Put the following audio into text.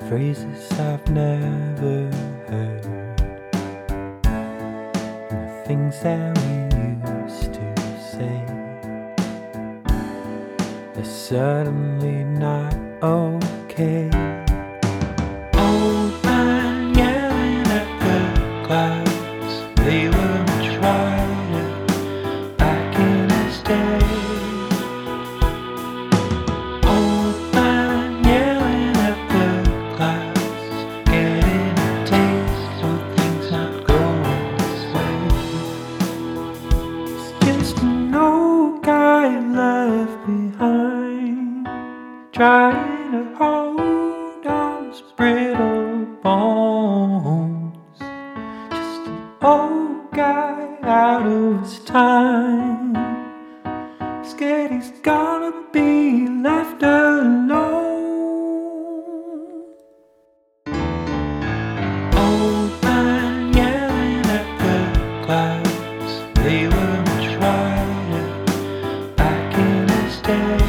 phrases I've never heard, and the things that we used to say, they're suddenly not okay. Old man yelling at the clouds, they were much brighter back in his day. Old man yelling at the clouds, getting a taste of things not going his way. It's just an old guy left behind, trying to hold on his brittle bones. Just an old guy out of his time, scared he's gonna be left alone. Old man yelling at the clouds, they were much brighter back in his day.